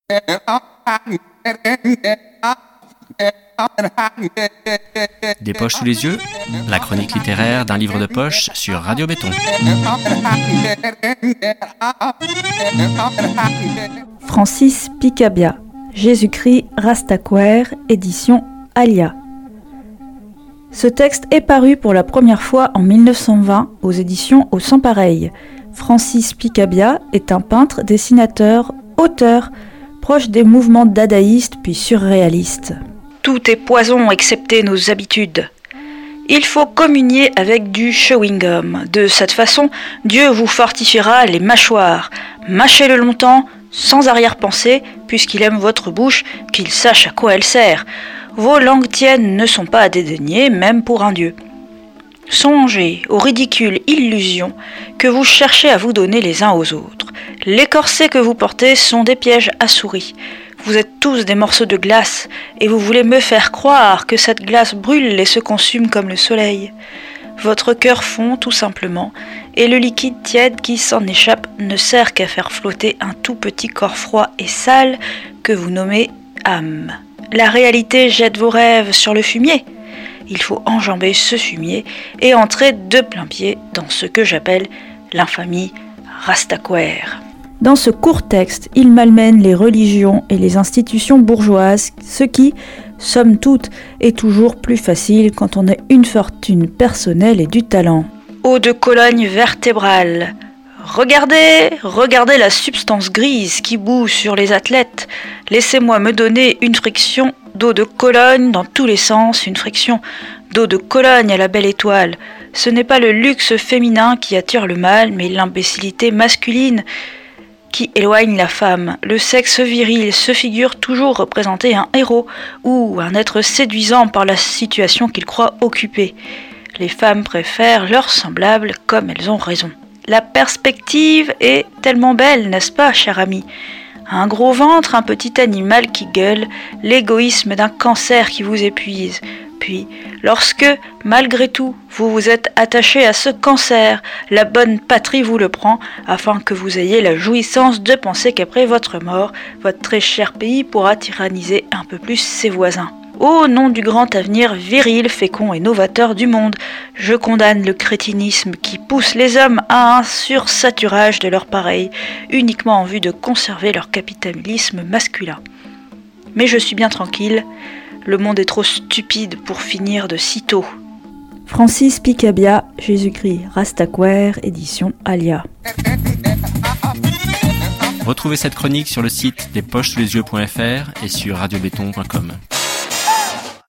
Des poches sous les yeux, la chronique littéraire d'un livre de poche sur Radio Béton. Francis Picabia, Jésus-Christ Rastaquouère, édition Alia. Ce texte est paru pour la première fois en 1920 aux éditions Au Sans Pareil. Francis Picabia est un peintre, dessinateur, auteur, proche des mouvements dadaïstes puis surréalistes. Tout est poison excepté nos habitudes. Il faut communier avec du chewing-gum. De cette façon, Dieu vous fortifiera les mâchoires. Mâchez-le longtemps, sans arrière-pensée, puisqu'il aime votre bouche, qu'il sache à quoi elle sert. Vos langues tiennes ne sont pas à dédaigner, même pour un dieu. Songez aux ridicules illusions que vous cherchez à vous donner les uns aux autres. Les corsets que vous portez sont des pièges à souris. Vous êtes tous des morceaux de glace, et vous voulez me faire croire que cette glace brûle et se consume comme le soleil. Votre cœur fond tout simplement, et le liquide tiède qui s'en échappe ne sert qu'à faire flotter un tout petit corps froid et sale que vous nommez âme. La réalité jette vos rêves sur le fumier. Il faut enjamber ce fumier et entrer de plein pied dans ce que j'appelle l'infamie Rastaquouère. Dans ce court texte, il malmène les religions et les institutions bourgeoises, ce qui, somme toute, est toujours plus facile quand on a une fortune personnelle et du talent. Eau de Cologne vertébrale. Regardez la substance grise qui bout sur les athlètes. Laissez-moi me donner une friction d'eau de Cologne dans tous les sens, une friction d'eau de Cologne à la belle étoile. Ce n'est pas le luxe féminin qui attire le mal, mais l'imbécilité masculine qui éloigne la femme. Le sexe viril se figure toujours représenter un héros ou un être séduisant par la situation qu'il croit occuper. Les femmes préfèrent leurs semblables comme elles ont raison. La perspective est tellement belle, n'est-ce pas, cher ami ? Un gros ventre, un petit animal qui gueule, l'égoïsme d'un cancer qui vous épuise. Puis, lorsque, malgré tout, vous vous êtes attaché à ce cancer, la bonne patrie vous le prend, afin que vous ayez la jouissance de penser qu'après votre mort, votre très cher pays pourra tyranniser un peu plus ses voisins. Au nom du grand avenir viril, fécond et novateur du monde, je condamne le crétinisme qui pousse les hommes à un sursaturage de leur pareil, uniquement en vue de conserver leur capitalisme masculin. Mais je suis bien tranquille, le monde est trop stupide pour finir de sitôt. Francis Picabia, Jésus-Christ Rastaquouère, édition Alia. Retrouvez cette chronique sur le site despochessouslesyeux.fr et sur radiobéton.com.